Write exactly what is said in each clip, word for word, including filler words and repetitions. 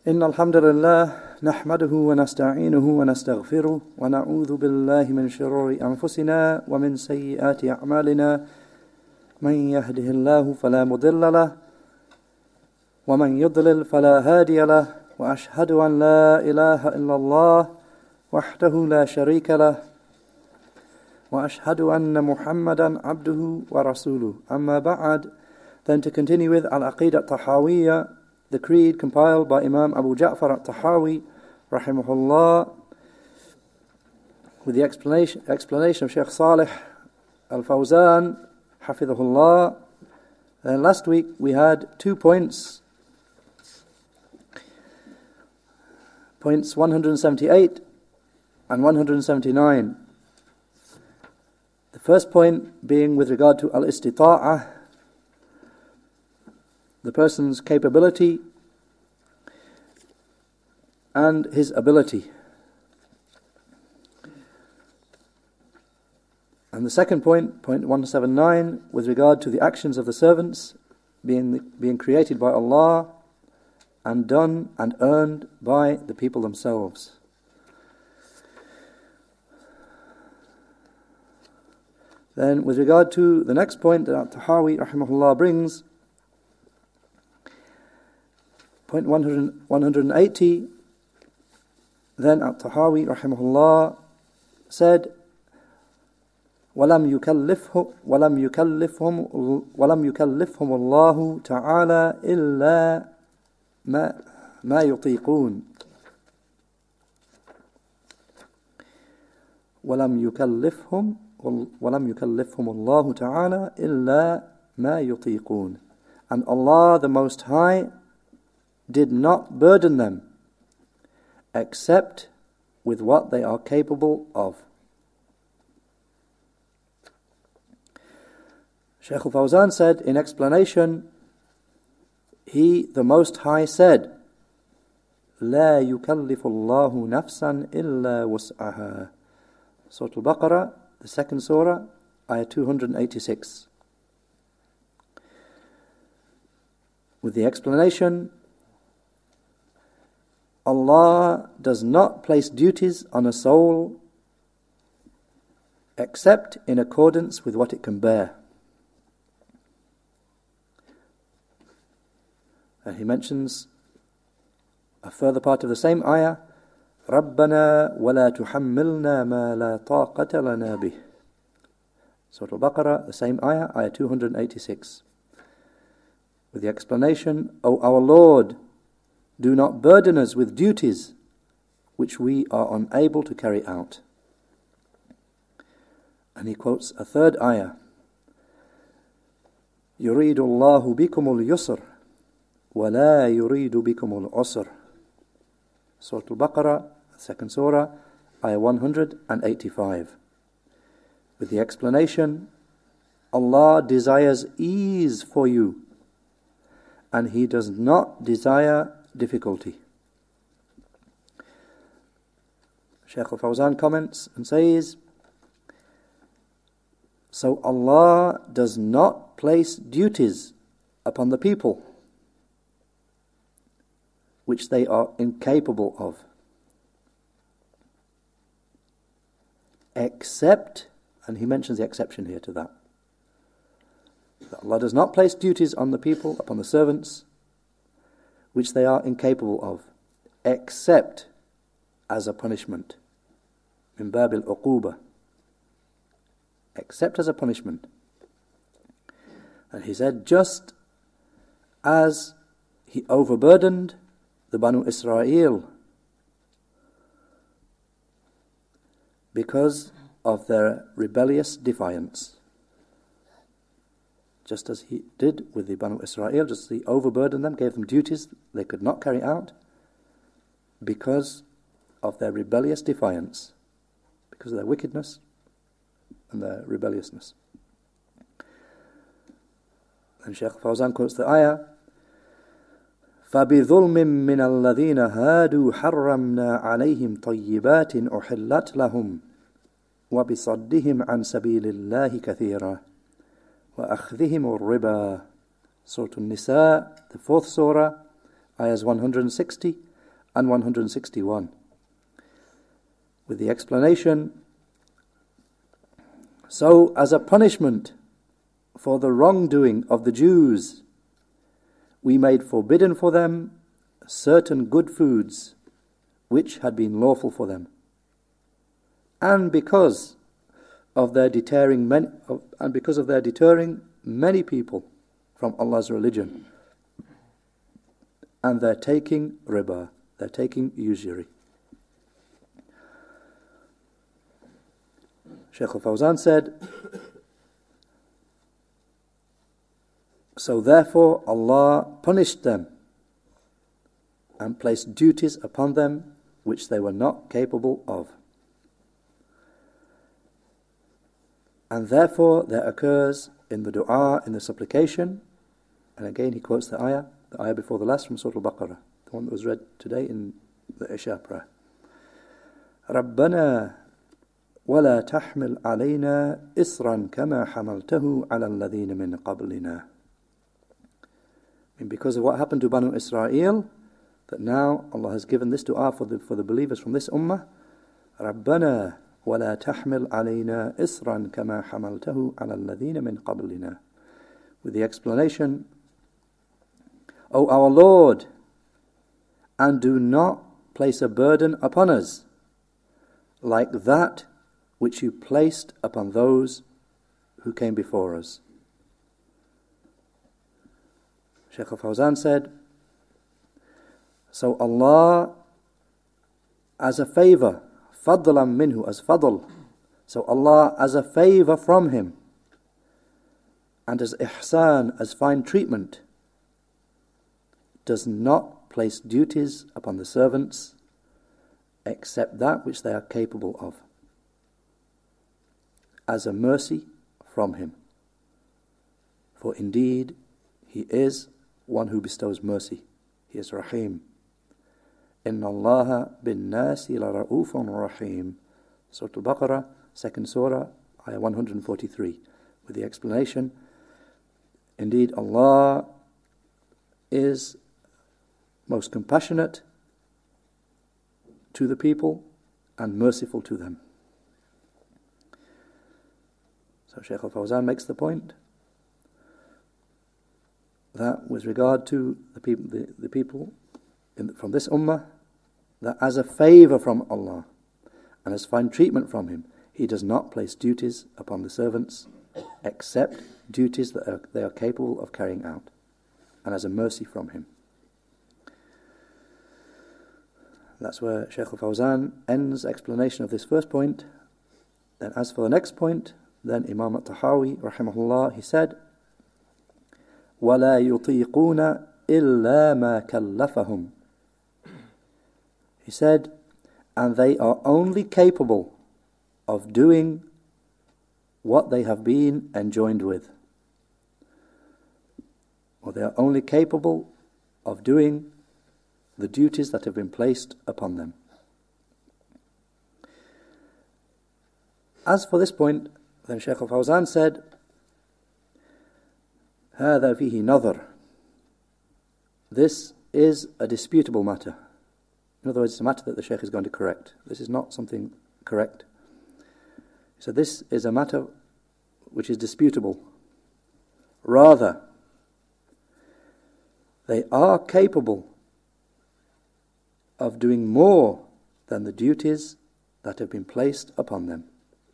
إن الحمد لله نحمده ونستعينه ونستغفره ونعوذ بالله من شرور أنفسنا ومن سيئات أعمالنا من يهده الله فلا مضل له ومن يضلل فلا هادي له وأشهد أن لا إله إلا الله وحده لا شريك له وأشهد أن محمدا عبده ورسوله. أما بعد, then to continue with Al-Aqidah Tahawiyya, the creed compiled by Imam Abu Ja'far al-Tahawi, rahimahullah, with the explanation, explanation of Shaykh Salih al-Fawzan, hafidhahullah. And last week we had two points, points one hundred seventy-eight and one hundred seventy-nine. The first point being with regard to al-istita'ah, the person's capability and his ability. And the second point, point one seventy-nine, with regard to the actions of the servants being being created by Allah and done and earned by the people themselves. Then with regard to the next point that Tahawi rahimahullah brings, point one hundred eighty, then At-Tahawi rahimahullah said, وَلَمْ يُكَلِّفْهُ وَلَمْ يُكَلِّفْهُمْ وَلَمْ يُكَلِّفْهُمُ اللَّهُ تَعَالَى إِلَّا مَا مَا يُطِيقُونَ وَلَمْ يُكَلِّفْهُمْ وَلَمْ يُكَلِّفْهُمُ اللَّهُ تَعَالَى إِلَّا مَا يُطِيقُونَ. And Allah the Most High did not burden them except with what they are capable of. Shaykh al-Fawzan said in explanation, He, the Most High, said, لا يكلف الله نفسا إلا وسعها. Surah Al-Baqarah, the second surah, ayah two hundred eighty-six. With the explanation, Allah does not place duties on a soul except in accordance with what it can bear. And he mentions a further part of the same ayah, رَبَّنَا وَلَا تُحَمِّلْنَا مَا لَا طَاقَةَ لَنَا بِهِ. Surah Al-Baqarah, the same ayah, ayah two hundred eighty-six. With the explanation, O our Lord, do not burden us with duties which we are unable to carry out. And he quotes a third ayah, يُرِيدُ اللَّهُ بِكُمُ الْيُسْرَ وَلَا يُرِيدُ بِكُمُ الْعُسْرَ. Surah Al-Baqarah, second surah, ayah one hundred eighty-five. With the explanation, Allah desires ease for you, and He does not desire difficulty. Shaykh al-Fawzan comments and says, so Allah does not place duties upon the people which they are incapable of, except, and he mentions the exception here to that, that Allah does not place duties on the people, upon the servants, which they are incapable of, except as a punishment. Min bab al-uquba. Except as a punishment. And he said, just as He overburdened the Banu Israel because of their rebellious defiance. Just as He did with the Banu Israel, just as He overburdened them, gave them duties they could not carry out because of their rebellious defiance, because of their wickedness and their rebelliousness. And Shaykh Fawzan quotes the ayah, فَبِظُلْمٍ مِّنَ الَّذِينَ هَادُوا حَرَّمْنَا عَلَيْهِمْ طَيِّبَاتٍ أُحِلَّتْ لَهُمْ وَبِصَدِّهِمْ عَنْ سَبِيلِ اللَّهِ كَثِيرًا وَأَخْذِهِمُ الرِّبَا. Surah An-Nisa, the fourth surah, ayahs one hundred sixty and one hundred sixty-one, with the explanation, so as a punishment for the wrongdoing of the Jews, we made forbidden for them certain good foods which had been lawful for them. And because of their deterring many, and because of their deterring many people from Allah's religion, and they're taking riba, they're taking usury. Shaykh al-Fawzan said, so therefore Allah punished them and placed duties upon them which they were not capable of. And therefore there occurs in the dua, in the supplication, and again he quotes the ayah, the ayah before the last from Surah Al-Baqarah, the one that was read today in the Isha prayer. رَبَّنَا وَلَا تَحْمِلْ عَلَيْنَا إِصْرًا كَمَا حَمَلْتَهُ عَلَى الَّذِينَ مِنْ قَبْلِنَا. And because of what happened to Banu Israel, that now Allah has given this dua for the, for the believers from this ummah, رَبَّنَا وَلَا تَحْمِلْ عَلَيْنَا إِصْرًا كَمَا حَمَلْتَهُ عَلَى الَّذِينَ مِنْ قَبْلِنَا. With the explanation, O our Lord, and do not place a burden upon us like that which you placed upon those who came before us. Shaykh al-Fawzan said, so Allah, as a favor, fadlan minhu, as fadl, so Allah as a favor from Him, and as ihsan, as fine treatment, does not place duties upon the servants except that which they are capable of, as a mercy from Him. For indeed, He is one who bestows mercy. He is Rahim. Inna Allaha bin nasi la ra'ufun rahim. Surah Al-Baqarah, second surah, ayah one hundred forty-three, with the explanation, indeed Allah is most compassionate to the people and merciful to them. So Shaykh al-Fawzan makes the point that with regard to the people, the, the people in the, from this ummah, that as a favor from Allah and as fine treatment from Him, He does not place duties upon the servants except duties that are, they are capable of carrying out, and as a mercy from Him. That's where Shaykh al-Fawzan ends explanation of this first point. Then as for the next point, then Imam al-Tahawi, rahimahullah, he said, وَلَا يُطِيقُونَ إِلَّا مَا كَلَّفَهُمْ. He said, and they are only capable of doing what they have been enjoined with. Or they are only capable of doing the duties that have been placed upon them. As for this point, then Shaykh al-Fawzan said, هذا فيه نظر. This is a disputable matter. In other words, it's a matter that the Shaykh is going to correct. This is not something correct. So this is a matter which is disputable. Rather, they are capable of doing more than the duties that have been placed upon them.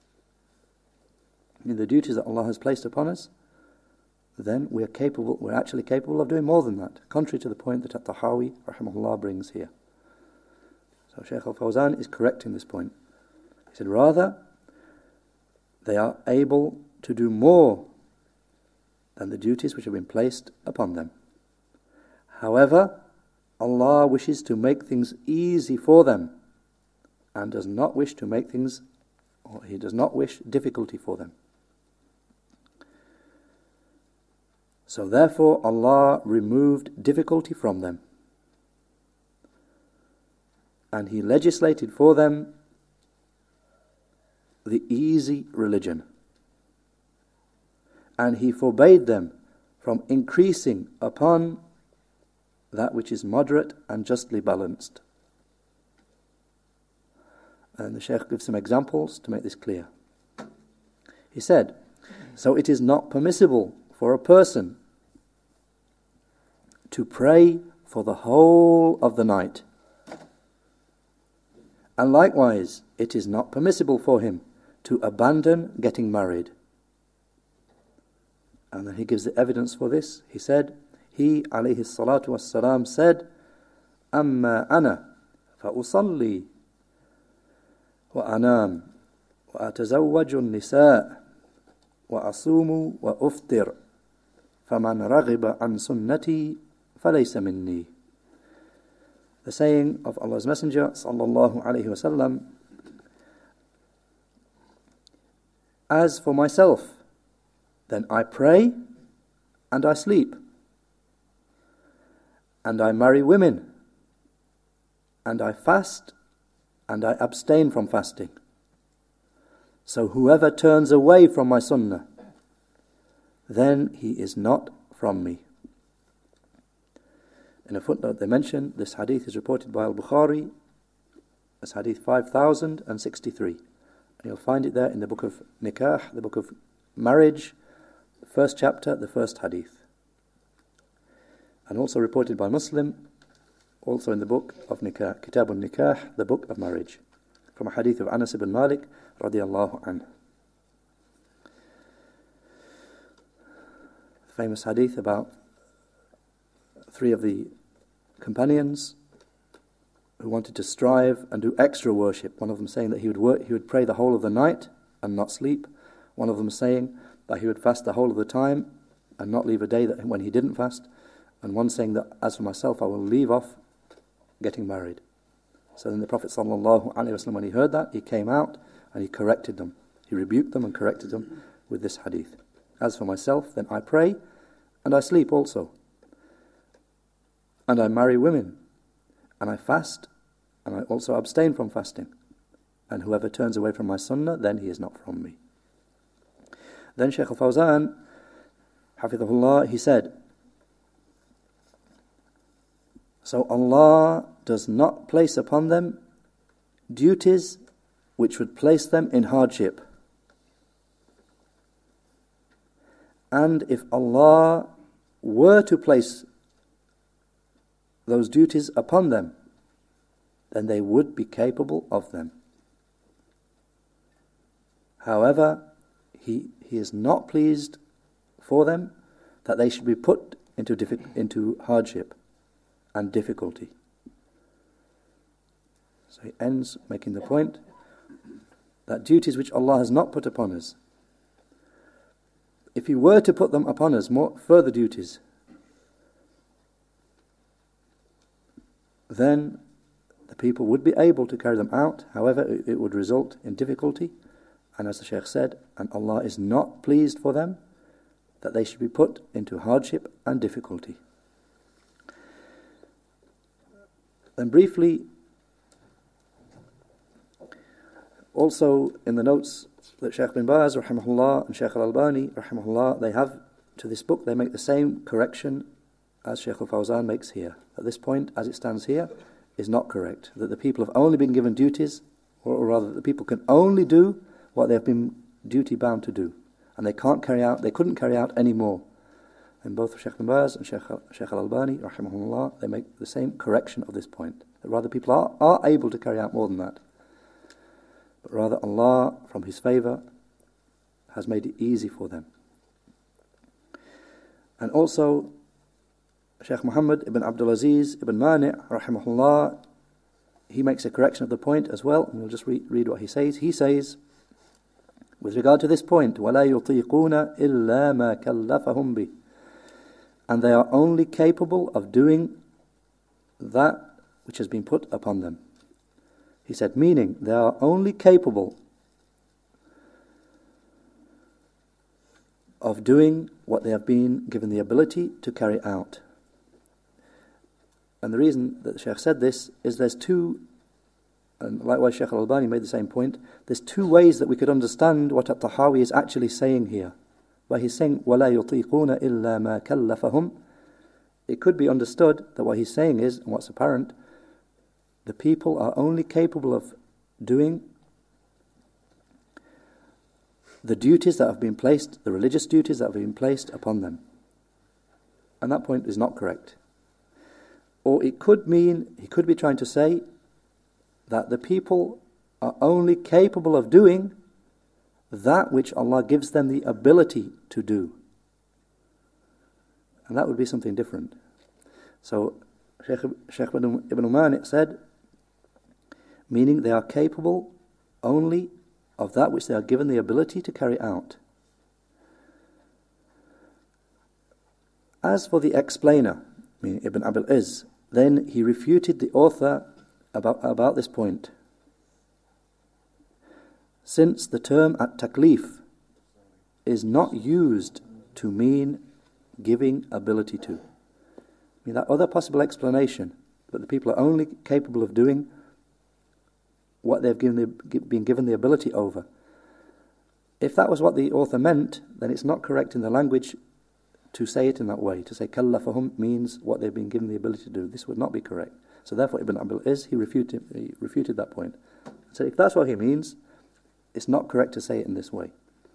In the duties that Allah has placed upon us, then we are capable, we're actually capable of doing more than that, contrary to the point that At-Tahawi, rahimahullah, brings here. So Shaykh al-Fawzan is correct in this point. He said, rather, they are able to do more than the duties which have been placed upon them. However, Allah wishes to make things easy for them and does not wish to make things, or He does not wish difficulty for them. So therefore Allah removed difficulty from them, and He legislated for them the easy religion, and He forbade them from increasing upon that which is moderate and justly balanced, And the Shaykh gives some examples to make this clear. He said, so it is not permissible for a person to pray for the whole of the night. And likewise, it is not permissible for him to abandon getting married. And then he gives the evidence for this. He said, he, alayhi salatu wassalam, said, أما أنا فأصلي وأنام وأتزوج النساء وأصوم وأفطر فمن رغب عن سنتي فليس مني. The saying of Allah's Messenger sallallahu alayhi wasallam, as for myself, then I pray and I sleep, and I marry women, and I fast and I abstain from fasting. So whoever turns away from my sunnah, then he is not from me. In a footnote they mention this hadith is reported by Al-Bukhari as hadith five thousand sixty-three. And you'll find it there in the book of Nikah, the book of marriage, the first chapter, the first hadith. And also reported by Muslim, also in the book of Nikah, Kitab al-Nikah, the book of marriage, from a hadith of Anas ibn Malik radiyallahu anhu. Famous hadith about three of the companions who wanted to strive and do extra worship. One of them saying that he would work, he would pray the whole of the night and not sleep. One of them saying that he would fast the whole of the time and not leave a day that when he didn't fast. And one saying that, as for myself, I will leave off getting married. So then the Prophet sallallahu alaihi wasallam, when he heard that, he came out and he corrected them. He rebuked them and corrected them with this hadith. As for myself, then I pray and I sleep also. And I marry women, and I fast, and I also abstain from fasting. And whoever turns away from my sunnah, then he is not from me. Then Shaykh al-Fawzan, hafidhahullah, he said, so Allah does not place upon them duties which would place them in hardship. And if Allah were to place those duties upon them, then they would be capable of them. However, he, he is not pleased for them that they should be put into diffi- into hardship and difficulty. So he ends making the point that duties which Allah has not put upon us, if He were to put them upon us, more further duties, then the people would be able to carry them out. However, it, it would result in difficulty. And as the Shaykh said, and Allah is not pleased for them that they should be put into hardship and difficulty. Then briefly, also in the notes that Shaykh bin Baz rahimahullah and Shaykh al-Albani rahimahullah, they have to this book, they make the same correction as Shaykh al-Fawzan makes here. At this point, as it stands here, is not correct. That the people have only been given duties, or, or rather, that the people can only do what they have been duty bound to do, and they can't carry out. They couldn't carry out any more. And both Shaykh bin Baz and Shaykh, Shaykh al-Albani, rahimahullah, they make the same correction of this point. That rather, people are, are able to carry out more than that. But rather, Allah, from His favour, has made it easy for them. And also, Shaykh Muhammad ibn Abdul Aziz ibn Mani' rahimahullah, he makes a correction of the point as well, and we'll just re- read what he says. He says, with regard to this point, وَلَا يُطِيقُونَ إِلَّا مَا كَلَّفَهُمْ بِهِ, and they are only capable of doing that which has been put upon them. He said, meaning they are only capable of doing what they have been given the ability to carry out. And the reason that the Shaykh said this is there's two, and likewise Shaykh al-Albani made the same point, there's two ways that we could understand what At-Tahawi is actually saying here. Where he's saying, وَلَا يُطِيقُونَ إِلَّا مَا كَلَّفَهُمْ, it could be understood that what he's saying is, and what's apparent, the people are only capable of doing the duties that have been placed, the religious duties that have been placed upon them. And that point is not correct. Or it could mean, he could be trying to say that the people are only capable of doing that which Allah gives them the ability to do. And that would be something different. So Shaykh, Shaykh Ibn Mani said, meaning they are capable only of that which they are given the ability to carry out. As for the explainer, meaning Ibn Abil Izz, then he refuted the author about, about this point. Since the term at-taklif is not used to mean giving ability to. I mean, that other possible explanation, that the people are only capable of doing what they've given the, been given the ability over. If that was what the author meant, then it's not correct in the language to say it in that way. To say kallafahum means what they've been given the ability to do. This would not be correct. So therefore Ibn Abil Izz, he refuted, he refuted that point. So if that's what he means, it's not correct to say it in this way.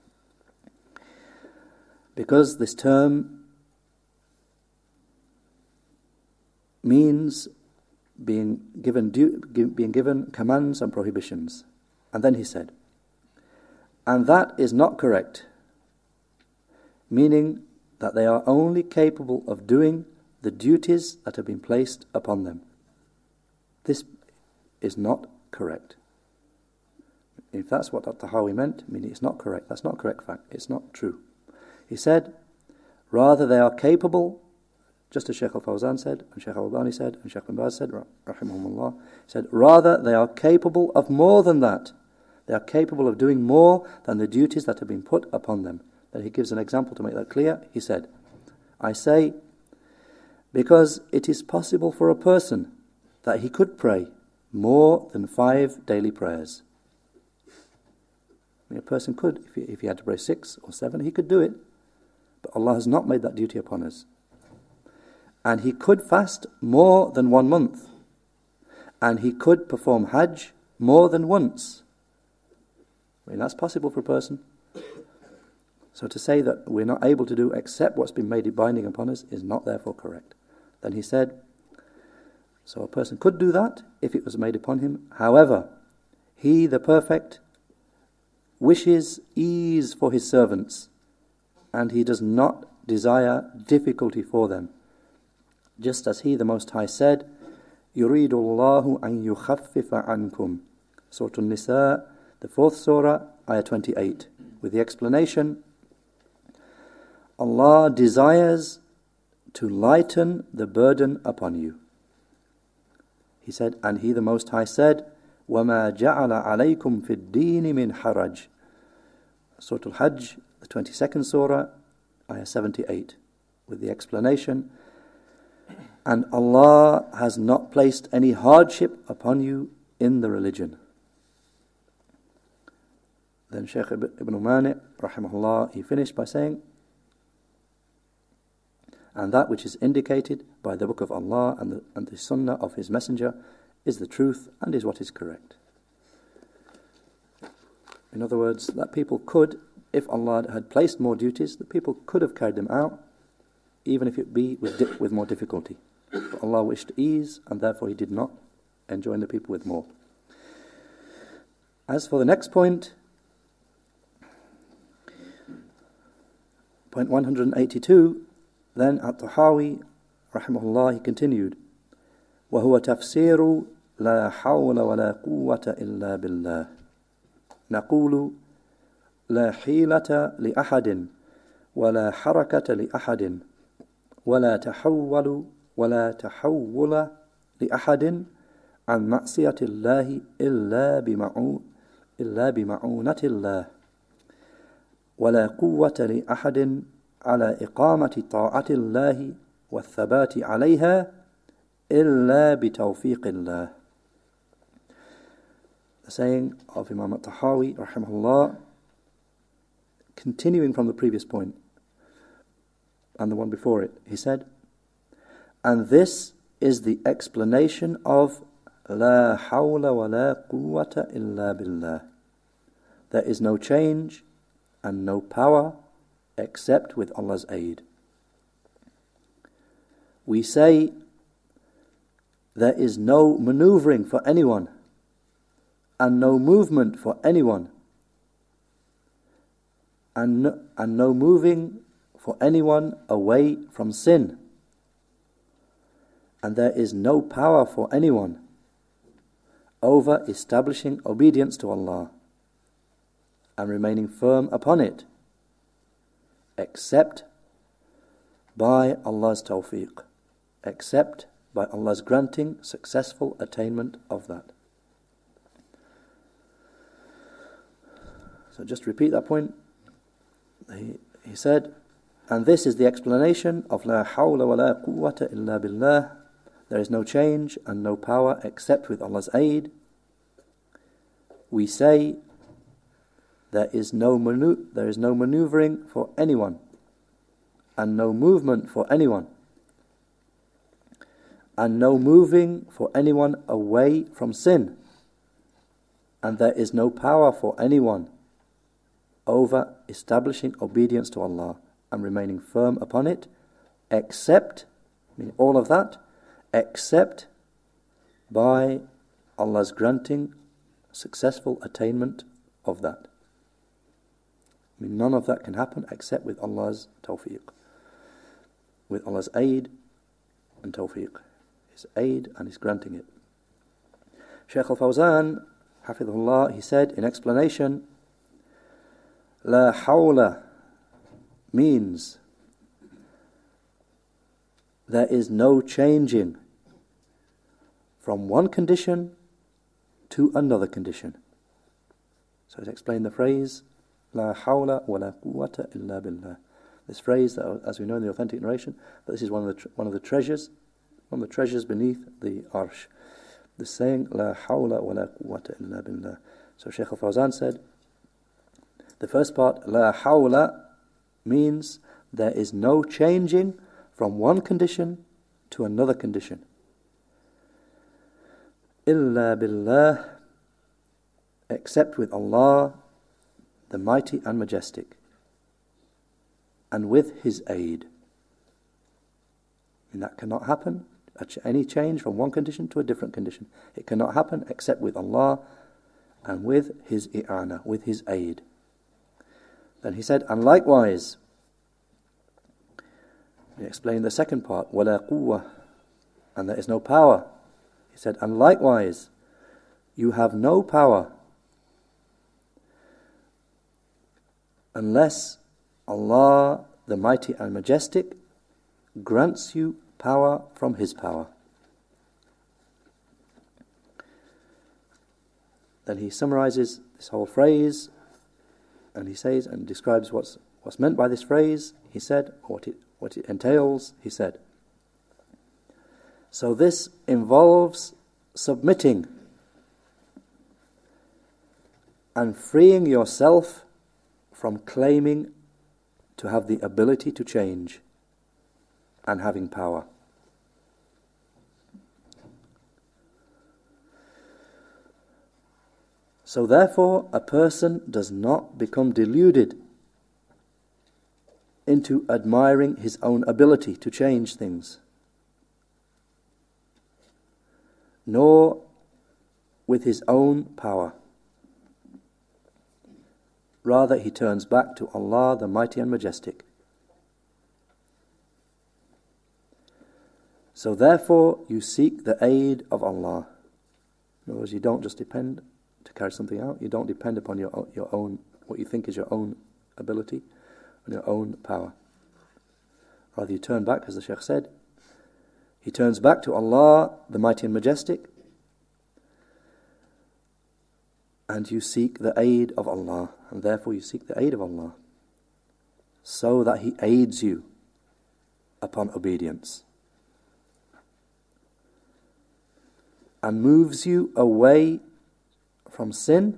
Because this term means being given due, being given commands and prohibitions. And then he said, and that is not correct, meaning that they are only capable of doing the duties that have been placed upon them. This is not correct. If that's what At-Tahawi meant, meaning it's not correct, that's not a correct fact, it's not true. He said, rather they are capable, just as Shaykh Al-Fawzan said, and Shaykh Al-Albani said, and Shaykh Bin Baz said, rahimahumullah, said, rather they are capable of more than that. They are capable of doing more than the duties that have been put upon them. Then he gives an example to make that clear. He said, I say, because it is possible for a person that he could pray more than five daily prayers. I mean, a person could, if he, if he had to pray six or seven, he could do it. But Allah has not made that duty upon us. And he could fast more than one month. And he could perform Hajj more than once. I mean, that's possible for a person. So to say that we're not able to do except what's been made binding upon us is not therefore correct. Then he said, so a person could do that if it was made upon him. However, he, the perfect, wishes ease for his servants, and he does not desire difficulty for them. Just as he, the Most High, said, يُرِيدُ اللَّهُ أَن يُخَفِّفَ عَنْكُمْ. Surah An-Nisa, the fourth surah, ayah twenty-eight, with the explanation, Allah desires to lighten the burden upon you. He said, and he, the Most High, said, وَمَا جَعَلَ عَلَيْكُمْ فِي الدِّينِ مِنْ حَرَجٍ. Surah Al-Hajj, the twenty-second surah, ayah seventy-eight, with the explanation, and Allah has not placed any hardship upon you in the religion. Then Shaykh Ibn Mani, rahimahullah, he finished by saying, and that which is indicated by the Book of Allah and the, and the Sunnah of His Messenger is the truth and is what is correct. In other words, that people could, if Allah had placed more duties, the people could have carried them out, even if it be with, di- with more difficulty. But Allah wished ease, and therefore He did not enjoin the people with more. As for the next point, point one hundred eighty-two, then At-Tahawi, rahimahullah, he continued, وَهُوَ تَفْسِيرُ لَا حَوْلَ وَلَا قُوَّةَ إِلَّا بِاللَّهِ نقول لا حيلة لأحد ولا حركة لأحد ولا تحول ولا تحول لأحد عن معصية الله إلا بمعون إلا بمعونة الله ولا قوة لأحد على إقامة طاعة الله والثبات عليها إلا بتوفيق الله. The saying of Imam At-Tahawi, rahimahullah, continuing from the previous point and the one before it, he said, and this is the explanation of لا حول ولا قوة إلا بالله. There is no change and no power except with Allah's aid. We say there is no maneuvering for anyone and no movement for anyone and no, and no moving for anyone away from sin. And there is no power for anyone over establishing obedience to Allah and remaining firm upon it, except by Allah's tawfiq, except by Allah's granting successful attainment of that. So just repeat that point. He, he said, and this is the explanation of La hawla wa la quwwata illa billah. There is no change and no power except with Allah's aid. We say there is no manu- there is no maneuvering for anyone and no movement for anyone and no moving for anyone away from sin, and there is no power for anyone over establishing obedience to Allah and remaining firm upon it, except, I mean all of that, except by Allah's granting successful attainment of that. I mean, none of that can happen except with Allah's tawfiq, with Allah's aid and tawfiq, His aid and His granting it. Shaykh al-Fawzan, hafidhullah, he said in explanation, La hawla means there is no changing from one condition to another condition. So he's explained the phrase La hawla wa la quwwata illa billah. This phrase, that, as we know in the authentic narration, that this is one of the tre- one of the treasures, one of the treasures beneath the arsh. The saying La hawla wa la quwwata illa billah. So Shaykh al-Fawzan said, the first part, La hawla, means there is no changing from one condition to another condition. Illa billah, except with Allah, the Mighty and Majestic, and with His aid. And that cannot happen, any change from one condition to a different condition. It cannot happen except with Allah and with His i'ana, with His aid. Then he said, and likewise, he explained the second part, وَلَا قُوَّةٍ, and there is no power. He said, and likewise, you have no power unless Allah, the Mighty and Majestic, grants you power from His power. Then he summarizes this whole phrase, and he says and describes what's what's meant by this phrase. He said, what it what it entails. He said, so this involves submitting and freeing yourself from claiming to have the ability to change and having power. So therefore, a person does not become deluded into admiring his own ability to change things, nor with his own power. Rather, he turns back to Allah, the Mighty and Majestic. So therefore, you seek the aid of Allah. In other words, you don't just depend to carry something out. You don't depend upon your your own, what you think is your own ability and your own power. Rather, you turn back, as the Shaykh said. He turns back to Allah, the Mighty and Majestic, and you seek the aid of Allah, and therefore you seek the aid of Allah, so that He aids you upon obedience and moves you away from sin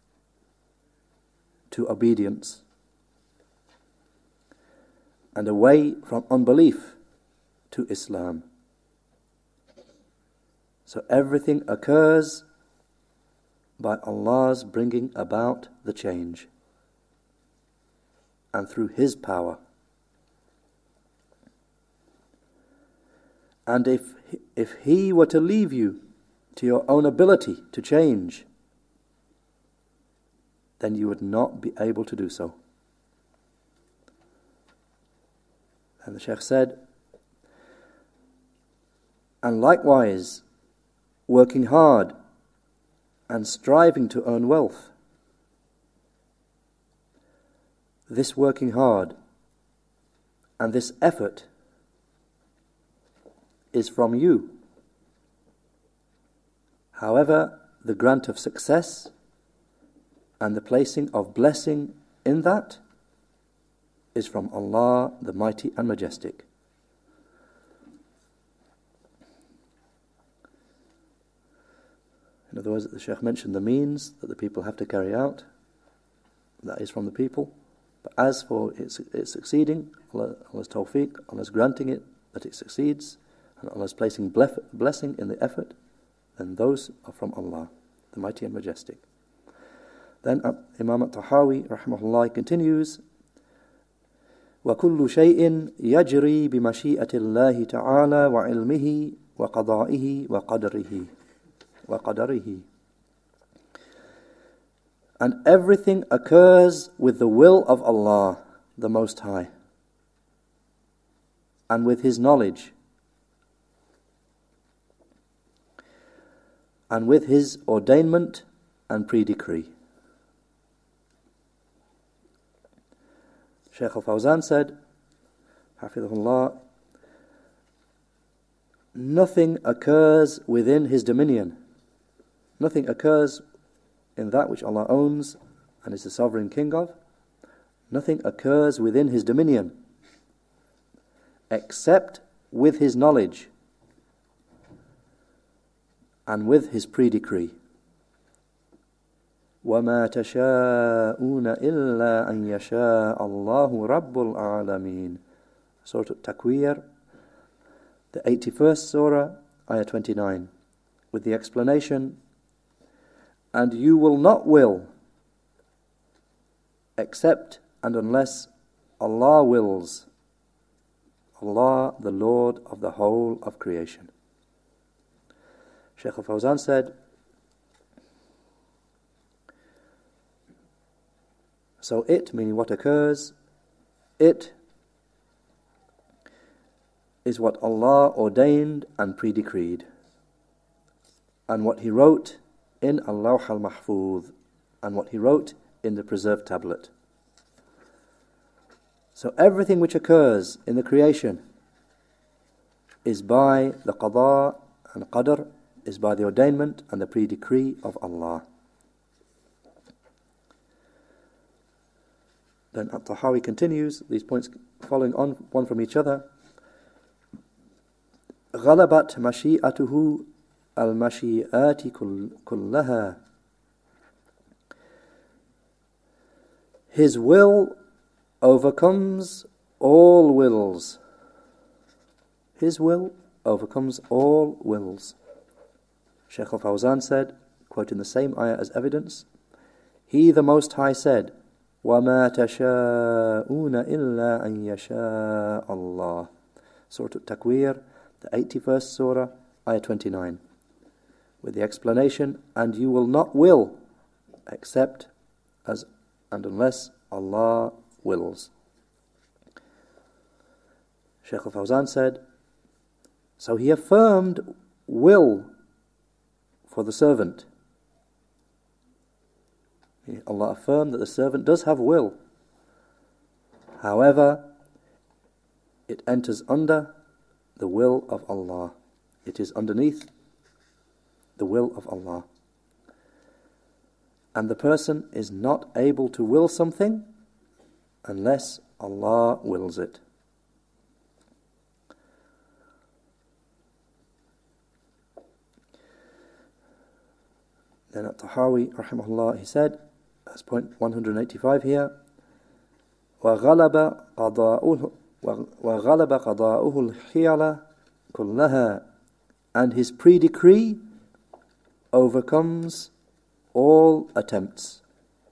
to obedience, and away from unbelief to Islam, So everything occurs by Allah's bringing about the change, and through His power. And if if He were to leave you to your own ability to change, then you would not be able to do so. And the Shaykh said, and likewise, working hard and striving to earn wealth. This working hard and this effort is from you. However, the grant of success and the placing of blessing in that is from Allah, the Mighty and Majestic. In other words, the Shaykh mentioned the means that the people have to carry out. That is from the people. But as for it, it succeeding, Allah, Allah's tawfiq, Allah's granting it that it succeeds, and Allah's placing blef- blessing in the effort, then those are from Allah, the Mighty and Majestic. Then uh, Imam At-Tahawi, rahimahullah, continues, وَكُلُّ شَيْءٍ يَجْرِي بِمَشِيئَةِ اللَّهِ تَعَالَى وَعِلْمِهِ وَقَضَائِهِ وَقَدْرِهِ وَقَدَرِهِ. And everything occurs with the will of Allah, the Most High, and with His knowledge, and with His ordainment and pre-decree. Shaykh al-Fawzan said, Hafidhullah, nothing occurs within His dominion. Nothing occurs in that which Allah owns and is the sovereign king of. Nothing occurs within His dominion except with His knowledge and with His pre-decree. وَمَا تَشَاءُونَ إِلَّا أَن يَشَاءَ اللَّهُ رَبُّ الْعَالَمِينَ. Surah At-Takwir, the eighty-first surah, ayah twenty-nine, with the explanation, and you will not will except and unless Allah wills, Allah, the Lord of the whole of creation. Shaykh al-Fawzan said, so it, meaning what occurs, it is what Allah ordained and pre-decreed, and what He wrote in Al-Lawh al-Mahfuz, and what He wrote in the preserved tablet. So everything which occurs in the creation is by the qada and qadr, is by the ordainment and the pre-decree of Allah. Then At-Tahawi continues, these points following on one from each other. غَلَبَتْ مَشِيئَتُهُ الْمَشِيئَاتِ كُلَّهَا. His will overcomes all wills. His will overcomes all wills. Shaykh al-Fawzan said, quoting the same ayah as evidence, He, the Most High, said, وَمَا تَشَاءُونَ إِلَّا أَن يَشَاءَ اللَّهُ. Surah At-Takwir, the eighty-first surah, ayah twenty-nine, with the explanation, and you will not will except as and unless Allah wills. Shaykh al-Fawzan said, so He affirmed will for the servant. Allah affirmed that the servant does have will. However, it enters under the will of Allah. It is underneath the will of Allah. And the person is not able to will something unless Allah wills it. Then At-Tahawi, rahimahullah, he said, that's point one hundred eighty-five here, وَغَلَبَ قَضَاؤُهُ وَغَلَبَ قَضَاؤُهُ الْحِيَلَ كُلَّهَا and His pre-decree overcomes all attempts.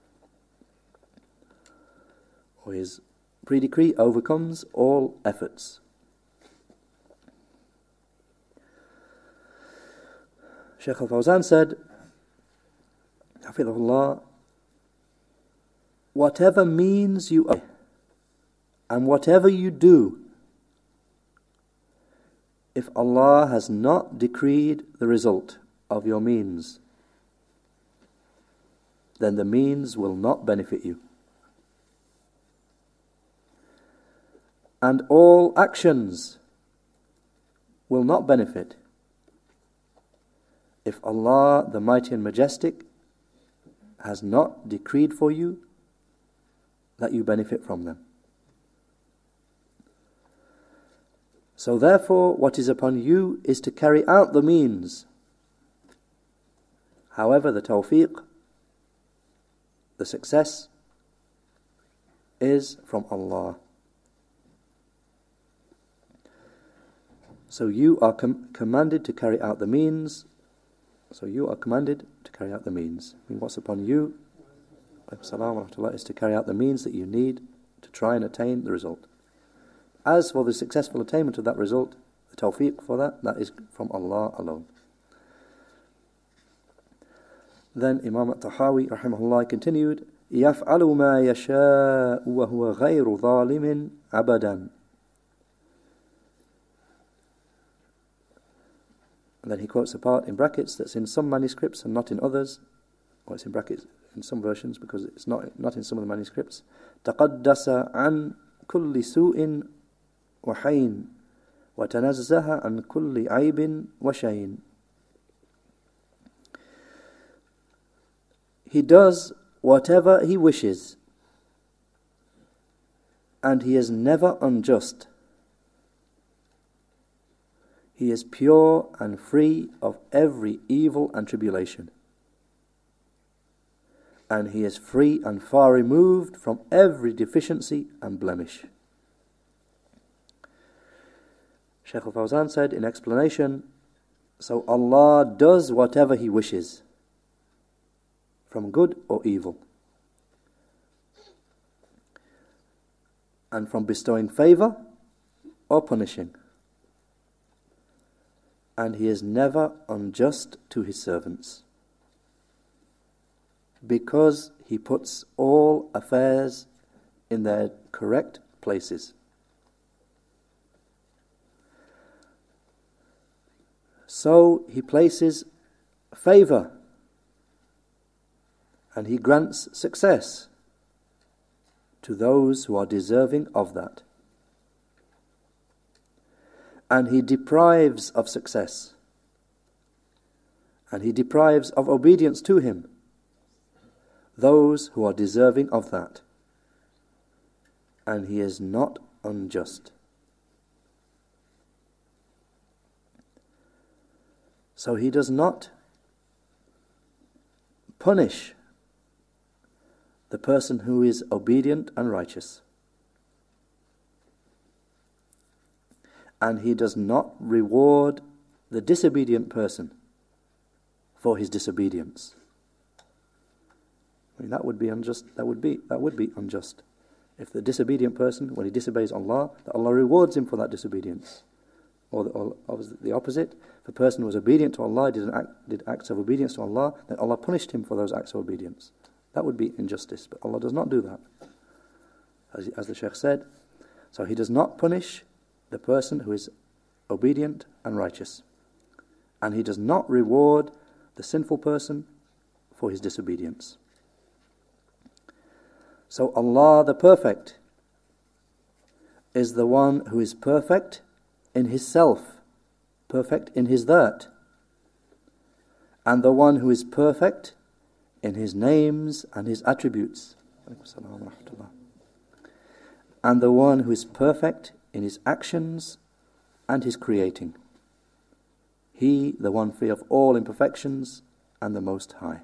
Or His pre-decree overcomes all efforts. Shaykh Al-Fawzan said, Hafidhahullah, whatever means you are, and whatever you do, if Allah has not decreed the result of your means, then the means will not benefit you. And all actions will not benefit if Allah, the Mighty and Majestic, has not decreed for you that you benefit from them. So therefore, what is upon you is to carry out the means. However, the tawfiq, the success, is from Allah. So you are com- commanded to carry out the means. So you are commanded to carry out the means. I mean, what's upon you, as-salamu wa rahmatullah, is to carry out the means that you need to try and attain the result. As for the successful attainment of that result, the tawfiq for that, that is from Allah alone. Then Imam At-Tahawi rahimahullah continued, يَفْعَلُ مَا يَشَاءُ وَهُوَ غَيْرُ ظَالِمٍ أَبَدًا. And then he quotes a part in brackets that's in some manuscripts and not in others, or it's in brackets in some versions because it's not not in some of the manuscripts. تَقَدَّسَ عَنْ كُلِّ سُوءٍ وَحَيْنٍ وَتَنَزَّهَ عَنْ كُلِّ عَيْبٍ وَشَيْنٍ. He does whatever He wishes, and He is never unjust. He is pure and free of every evil and tribulation. And He is free and far removed from every deficiency and blemish. Shaykh Al-Fawzan said in explanation, so Allah does whatever He wishes, from good or evil, and from bestowing favour or punishing. And He is never unjust to His servants, because He puts all affairs in their correct places. So He places favour, and He grants success to those who are deserving of that. And He deprives of success, and He deprives of obedience to Him those who are deserving of that. And He is not unjust. So He does not punish the person who is obedient and righteous. And He does not reward the disobedient person for his disobedience. I mean, that would be unjust. That would be that would be unjust if the disobedient person, when he disobeys Allah, that Allah rewards him for that disobedience. Or the, or the opposite, if a person was obedient to Allah, did, an act, did acts of obedience to Allah, then Allah punished him for those acts of obedience. That would be injustice, but Allah does not do that. As, as the Shaykh said, so He does not punish the person who is obedient and righteous, and He does not reward the sinful person for his disobedience. So Allah the Perfect is the one who is perfect in His self, perfect in His that, and the one who is perfect in His names and His attributes, and the one who is perfect in His actions and His creating. He, the one free of all imperfections and the Most High.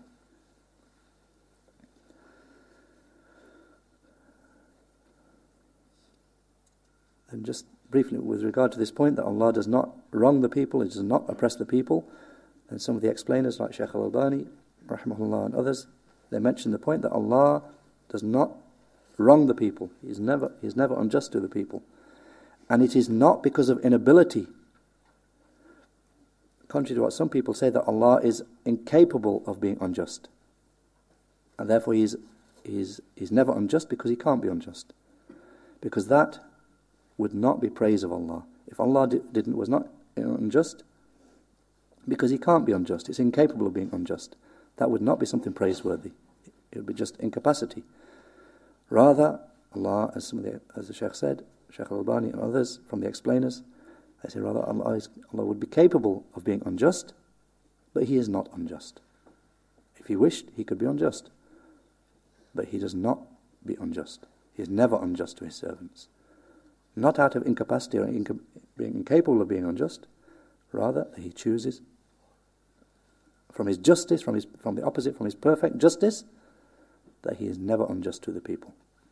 And just briefly with regard to this point that Allah does not wrong the people, He does not oppress the people, and some of the explainers like Shaykh al-Albani, rahimahullah, and others, they mention the point that Allah does not wrong the people. He is never, he is never unjust to the people. And it is not because of inability, contrary to what some people say, that Allah is incapable of being unjust. And therefore he is, he is, he is never unjust because He can't be unjust. Because that would not be praise of Allah. If Allah did, didn't was not unjust, because He can't be unjust, it's incapable of being unjust, that would not be something praiseworthy. It would be just incapacity. Rather, Allah, as some of the, as the Shaykh said, Shaykh al-Albani and others from the explainers, they say rather Allah, is, Allah would be capable of being unjust, but He is not unjust. If He wished, He could be unjust, but He does not be unjust. He is never unjust to His servants. Not out of incapacity or inca- being incapable of being unjust, rather He chooses from His justice, from his from the opposite, from His perfect justice, that He is never unjust to the people.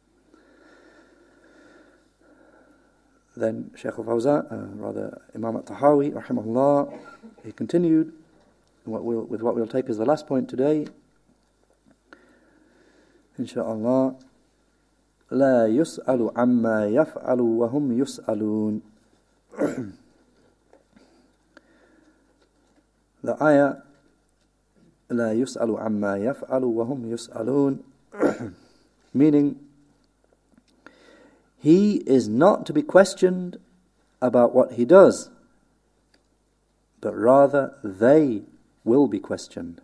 Then Shaykh al-Fawzan, uh, rather Imam al-Tahawi, rahimahullah, he continued what we'll, with what we'll take as the last point today, insha'Allah. لا يسأل عما يفعل وهم يسألون. The ayah لا يسأل عما يفعل وهم يسألون, meaning He is not to be questioned about what He does, but rather they will be questioned.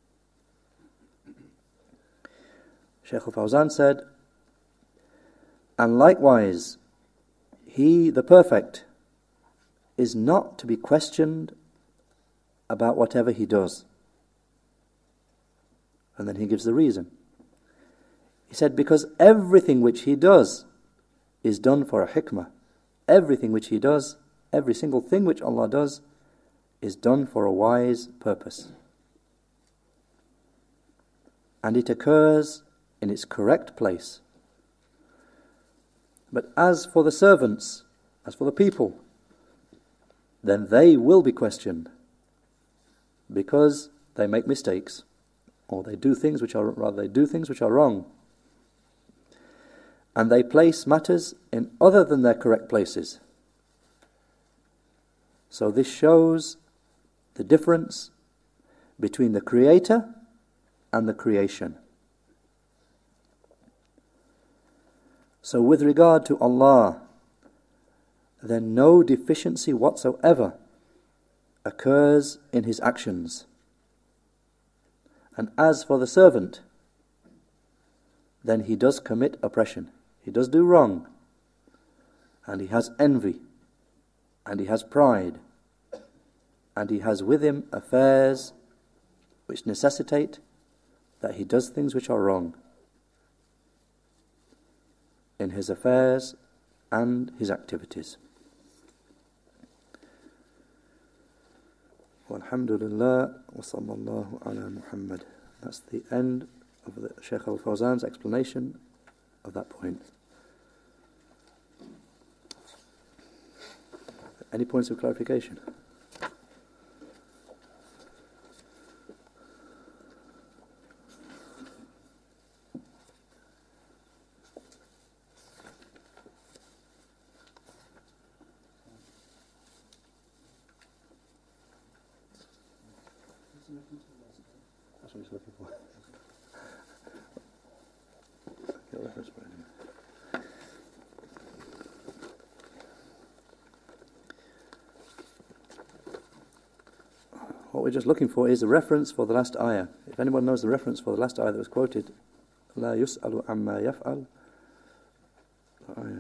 Shaykh al-Fawzan said, and likewise, He, the Perfect, is not to be questioned about whatever He does. And then he gives the reason. He said, because everything which He does is done for a hikmah. Everything which He does, every single thing which Allah does, is done for a wise purpose. And it occurs in its correct place. But as for the servants, as for the people, then they will be questioned, because they make mistakes, or they do things which are rather they do things which are wrong, and they place matters in other than their correct places. So this shows the difference between the Creator and the creation. So with regard to Allah, then no deficiency whatsoever occurs in His actions. And as for the servant, then he does commit oppression. He does do wrong. And he has envy. And he has pride. And he has with him affairs which necessitate that he does things which are wrong in his affairs and his activities. Walhamdulillah wa sallallahu ala Muhammad. That's the end of the Shaykh al-Fawzan's explanation of that point. Any points of clarification? That's what he's looking for. Get a reference point in. What we're just looking for is the reference for the last ayah. If anyone knows the reference for the last ayah that was quoted, لا يسأل عما يفعل. The ayah.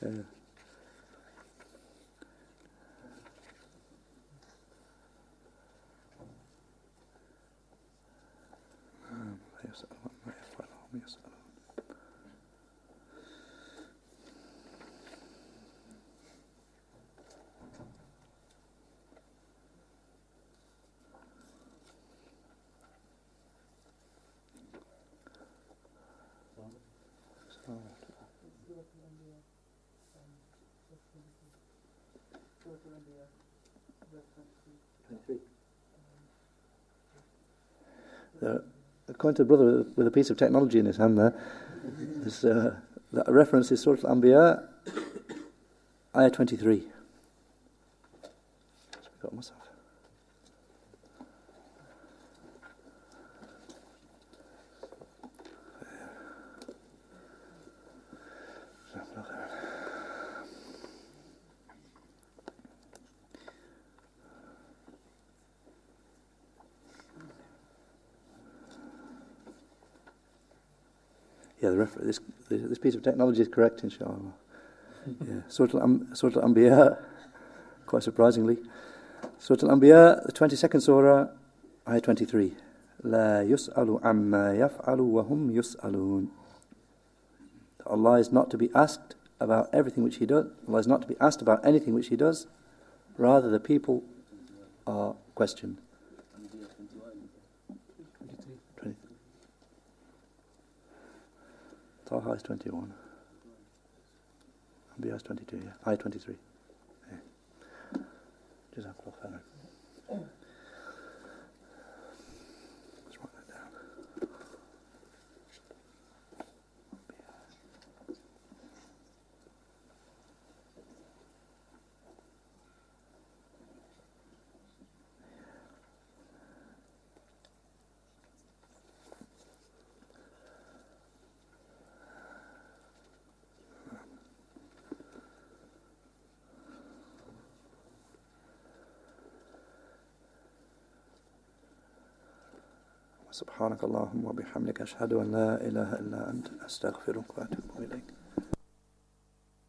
Uh, Uh, according to a brother with a piece of technology in his hand there, there's, uh, that reference is Surah Al-Anbiya, Ayah twenty-three. I forgot myself. Yeah, the refer- this this piece of technology is correct, inshallah. Yeah, Surah Al-Anbiya, quite surprisingly. Surah Al-Anbiya, the twenty-second surah, ayah twenty-three. لا يسأل عما يفعل وهم يسألون. Allah is not to be asked about everything which He does. Allah is not to be asked about anything which He does. Rather, the people are questioned. Taha is twenty-one. Anbiya is twenty-two, yeah. Ayah twenty-three. Yeah. Jazakallah khairan. Let's write that down. سبحانك اللهم وبحمدك أشهد أن لا إله إلا أنت أستغفرك وأتوب إليك